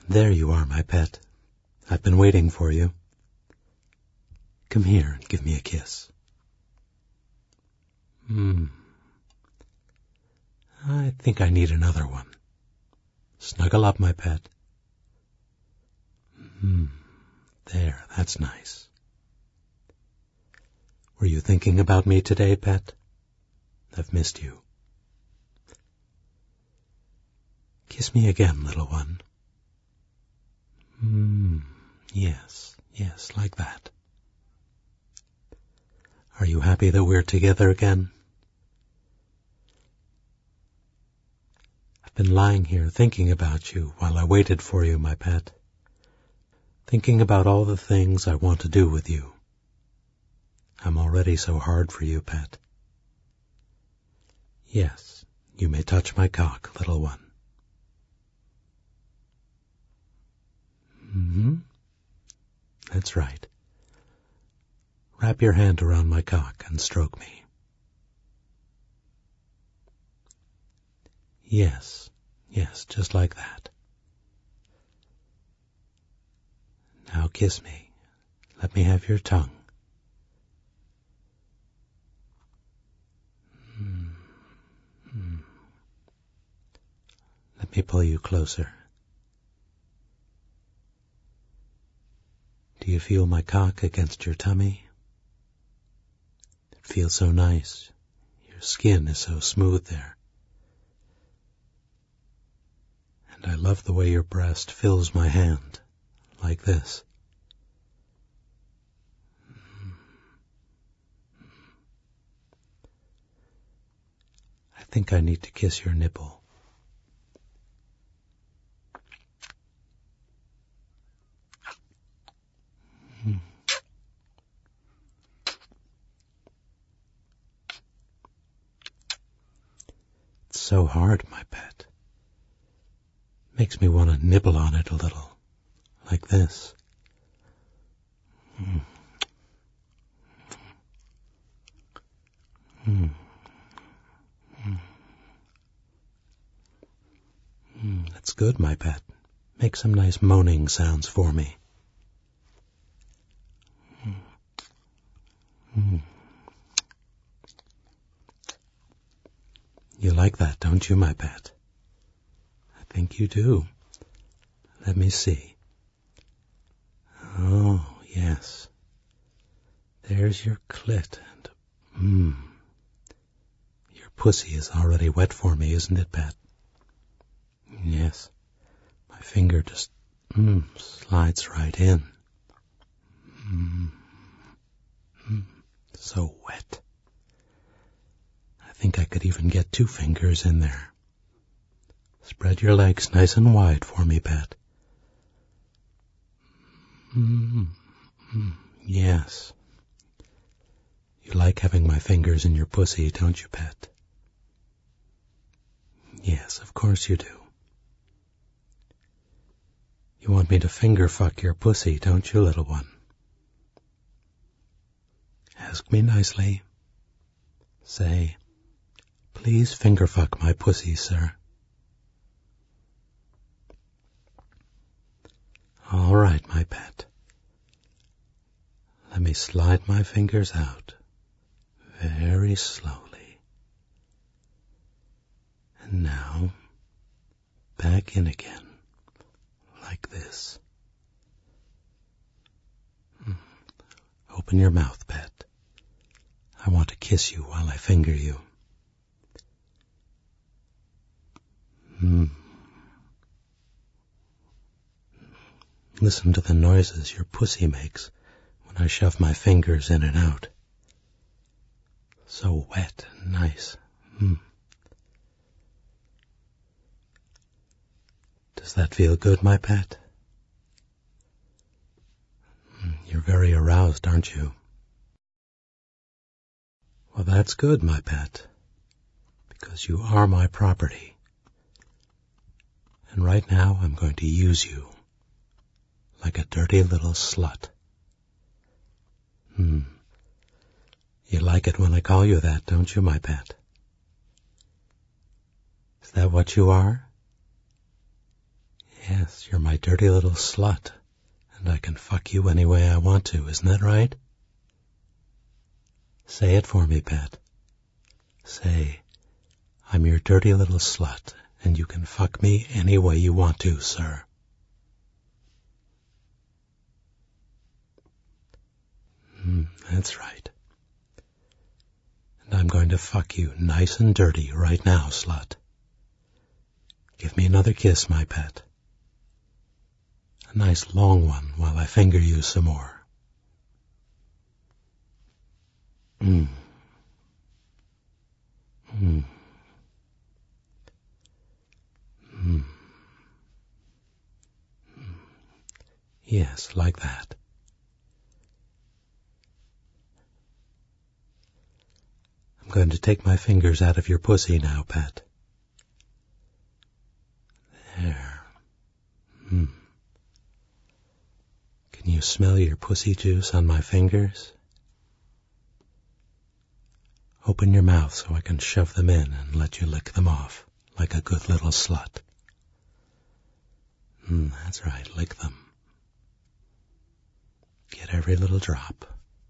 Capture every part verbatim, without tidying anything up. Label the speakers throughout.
Speaker 1: There you are, my pet. I've been waiting for you. Come here and give me a kiss. Hmm. I think I need another one. Snuggle up, my pet. Hmm. There, that's nice. Were you thinking about me today, pet? I've missed you. Kiss me again, little one. Hmm. Yes, yes, like that. Are you happy that we're together again? I've been lying here thinking about you while I waited for you, my pet. Thinking about all the things I want to do with you. I'm already so hard for you, pet. Yes, you may touch my cock, little one. Mm-hmm. That's right. Wrap your hand around my cock and stroke me. Yes, yes, just like that. Now kiss me. Let me have your tongue. Mm. Mm. Let me pull you closer. Do you feel my cock against your tummy? It feels so nice. Your skin is so smooth there. And I love the way your breast fills my hand, like this. I think I need to kiss your nipple. Mm. It's so hard, my pet. Makes me want to nibble on it a little, like this. Mm. Mm. Mm. Mm. That's good, my pet. Make some nice moaning sounds for me. Mm. Mm. You like that, don't you, my pet? I think you do. Let me see. Oh, yes. There's your clit, and mmm. Your pussy is already wet for me, isn't it, pet? Yes. My finger just mmm slides right in. Mmm. Mm. So wet. I think I could even get two fingers in there. Spread your legs nice and wide for me, pet. Mm. Mm. Yes. You like having my fingers in your pussy, don't you, pet? Yes, of course you do. You want me to finger fuck your pussy, don't you, little one? Ask me nicely. Say, please finger fuck my pussy, sir. All right, my pet. Let me slide my fingers out very slowly. And now, back in again, like this. Open your mouth, pet. I want to kiss you while I finger you. Mm. Listen to the noises your pussy makes when I shove my fingers in and out. So wet and nice. Mm. Does that feel good, my pet? Mm, you're very aroused, aren't you? Well, that's good, my pet, because you are my property. And right now I'm going to use you like a dirty little slut. Hmm. You like it when I call you that, don't you, my pet? Is that what you are? Yes, you're my dirty little slut, and I can fuck you any way I want to, isn't that right? Say it for me, pet. Say, I'm your dirty little slut, and you can fuck me any way you want to, sir. Mm, that's right. And I'm going to fuck you nice and dirty right now, slut. Give me another kiss, my pet. A nice long one while I finger you some more. Mmm. Mmm. Mmm. Yes, like that. I'm going to take my fingers out of your pussy now, pet. There. Hmm. Can you smell your pussy juice on my fingers? Open your mouth so I can shove them in and let you lick them off, like a good little slut. Hmm, that's right, lick them. Get every little drop.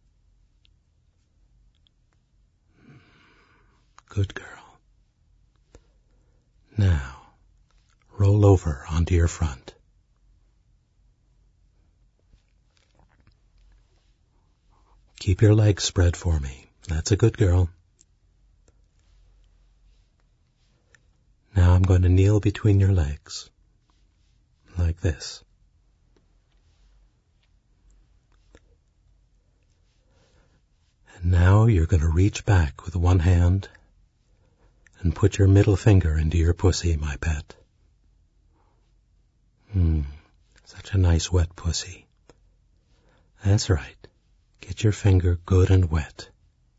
Speaker 1: Good girl. Now, roll over onto your front. Keep your legs spread for me. That's a good girl. Now I'm going to kneel between your legs, like this. And now you're going to reach back with one hand and put your middle finger into your pussy, my pet. Hmm, such a nice wet pussy. That's right. Get your finger good and wet.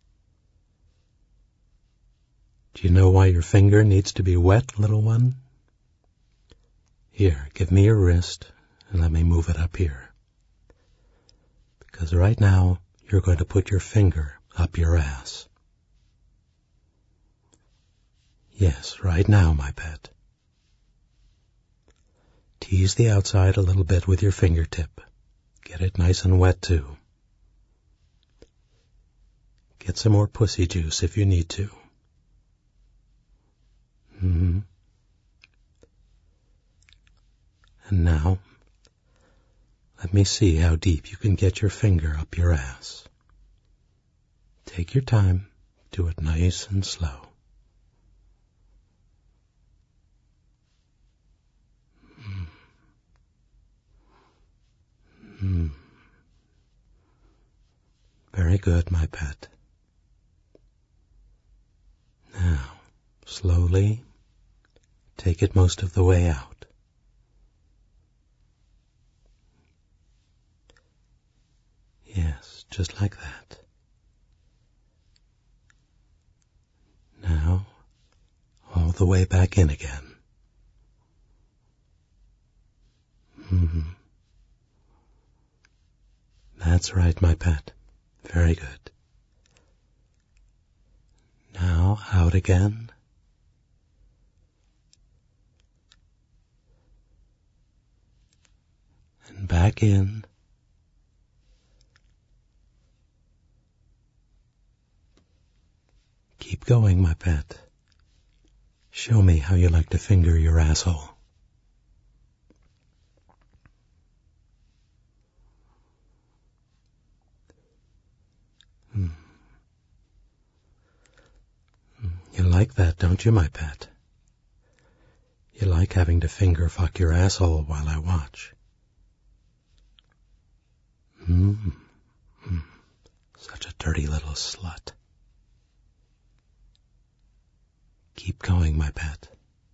Speaker 1: Do you know why your finger needs to be wet, little one? Here, give me your wrist and let me move it up here. Because right now, you're going to put your finger up your ass. Yes, right now, my pet. Tease the outside a little bit with your fingertip. Get it nice and wet, too. Get some more pussy juice if you need to. Mm-hmm. And now, let me see how deep you can get your finger up your ass. Take your time. Do it nice and slow. Mm. Mm. Very good, my pet. Now, slowly, take it most of the way out. Yes, just like that. Now, all the way back in again. Mm-hmm. That's right, my pet. Very good. Now, out again. And back in. Keep going, my pet. Show me how you like to finger your asshole. Hmm. You like that, don't you, my pet? You like having to finger fuck your asshole while I watch. Hmm. Mm. Such a dirty little slut. Keep going, my pet.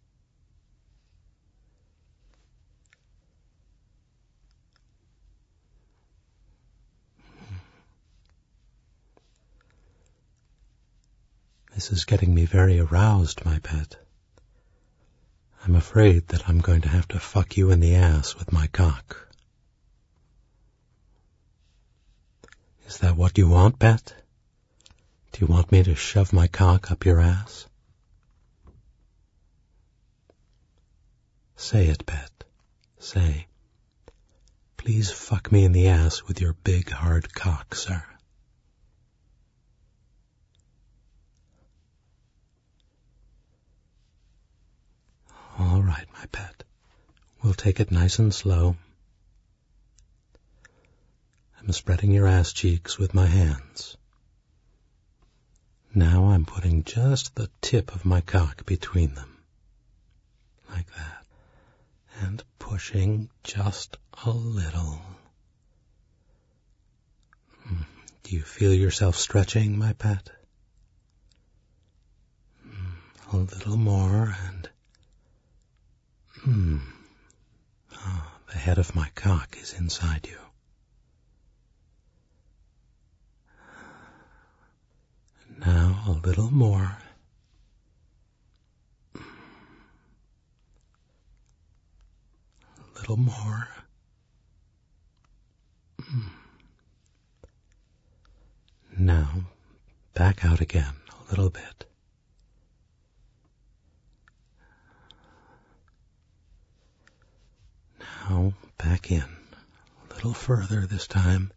Speaker 1: This is getting me very aroused, my pet. I'm afraid that I'm going to have to fuck you in the ass with my cock. Is that what you want, pet? Do you want me to shove my cock up your ass? Say it, pet. Say, please fuck me in the ass with your big hard cock, sir. All right, my pet. We'll take it nice and slow. I'm spreading your ass cheeks with my hands. Now I'm putting just the tip of my cock between them. Like that. And pushing just a little. Do you feel yourself stretching, my pet? A little more and... Hmm. Oh, the head of my cock is inside you. Now a little more. A little more. Now, back out again a little bit. Now, back in a little further this time.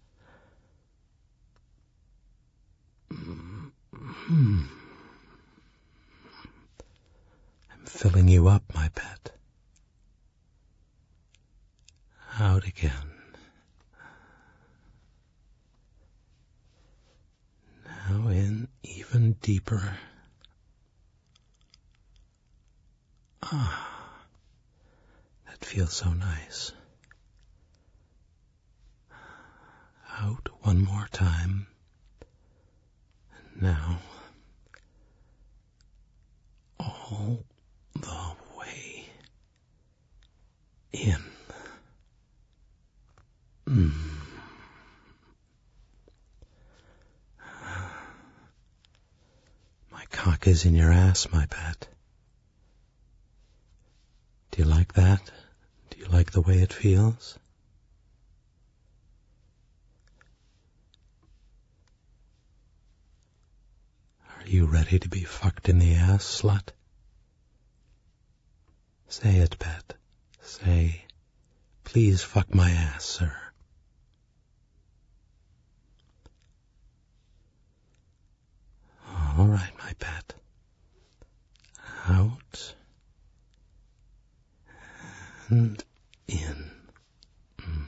Speaker 1: I'm filling you up, my pet. Out again. Now in even deeper. Ah, that feels so nice. Out one more time. And now, all the way in. Mm. My cock is in your ass, my pet. Do you like that? Do you like the way it feels? Are you ready to be fucked in the ass, slut? Say it, pet. Say, please fuck my ass, sir. All right, my pet. Out and in. Mm.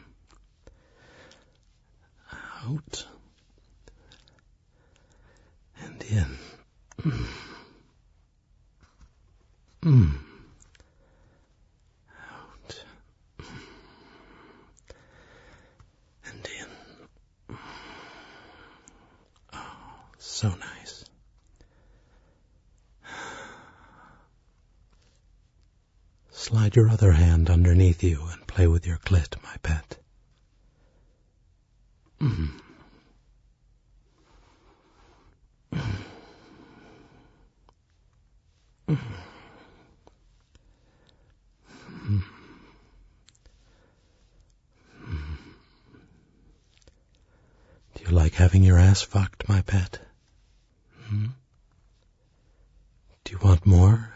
Speaker 1: Out and in. Mm. Mm. Out and in. Oh, so nice. Slide your other hand underneath you and play with your clit, my pet. Mm. Mm. Mm. Mm. Mm. Do you like having your ass fucked, my pet? Hmm? Do you want more?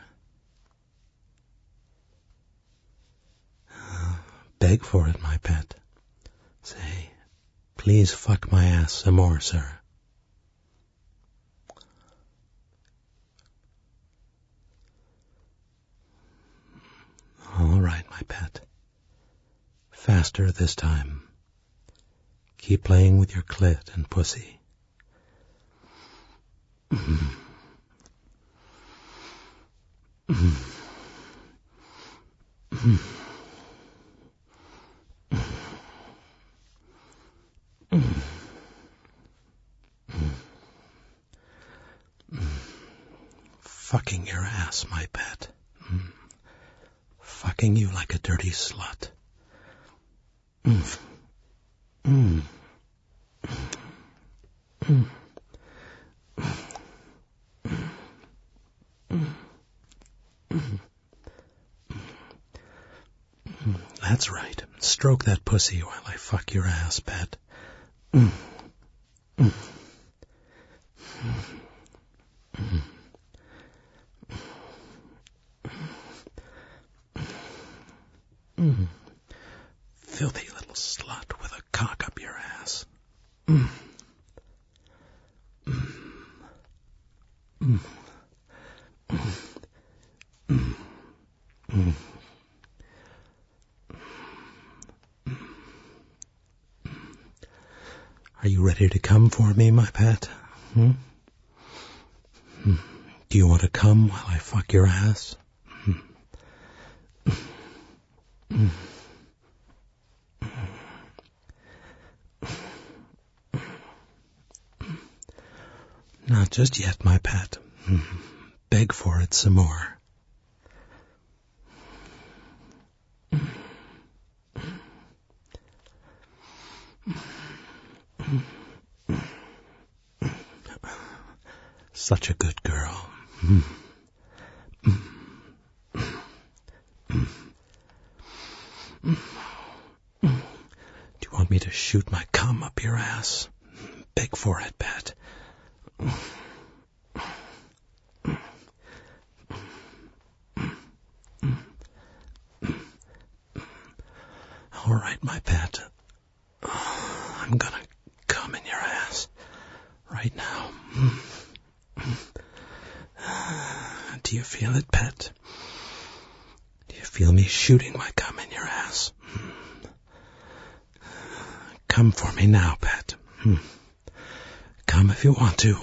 Speaker 1: Uh, beg for it, my pet. Say, please fuck my ass some more, sir. All right, my pet. Faster this time. Keep playing with your clit and pussy. Mm. Mm. Mm. Mm. Mm. Fucking your ass, my pet. Mm. Fucking you like a dirty slut. Mm. Mm. Mm. That's right. Stroke that pussy while I fuck your ass, pet. Mm. Mm. Mm. Mm. filthy little slut with a cock up your ass. Mm. Mm. Mm. Mm. Mm. Are you ready to come for me, my pet? Hmm? Hmm. Do you want to come while I fuck your ass? Hmm. Hmm. Not just yet, my pet. Hmm. Beg for it some more. Such a good girl. Mm. Mm. Mm. Mm. Do you want me to shoot my cum up your ass? Beg for it, Pat. All right, my pet. I'm gonna cum in your ass right now. Do you feel it, pet? Do you feel me shooting my cum in your ass? Come for me now, pet. Come if you want to.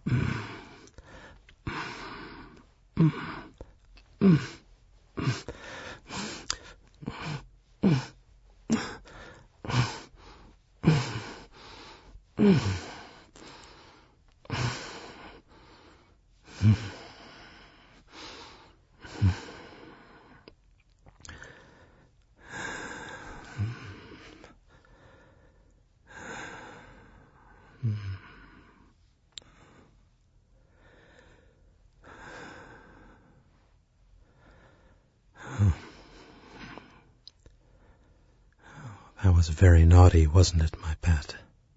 Speaker 1: That was very naughty, wasn't it, my pet?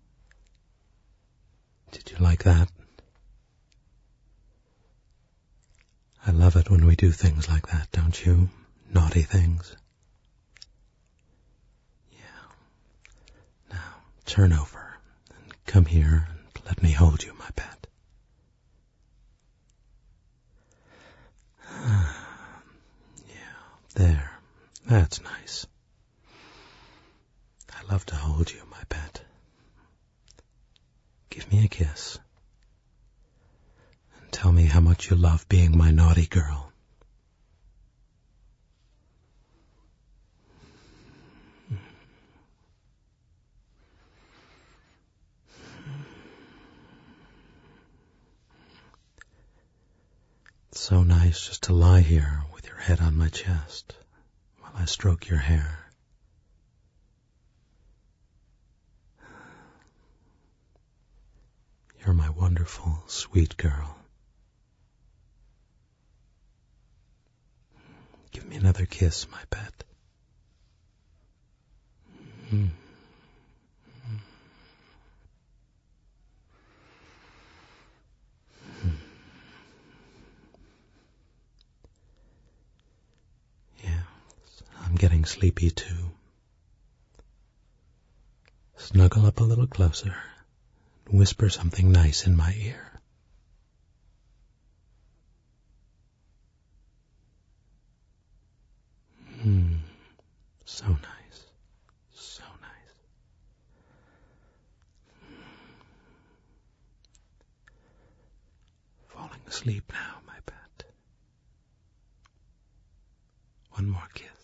Speaker 1: Did you like that? I love it when we do things like that, don't you? Naughty things. Yeah. Now, turn over and come here and let me hold you, my pet. Yeah, there. That's nice. I love to hold you, my pet. Give me a kiss. And tell me how much you love being my naughty girl. It's so nice just to lie here with your head on my chest while I stroke your hair. You're my wonderful, sweet girl. Give me another kiss, my pet. Mm. Yeah, I'm getting sleepy too. Snuggle up a little closer and whisper something nice in my ear. Hmm, so nice, so nice. Falling asleep now, my pet. One more kiss.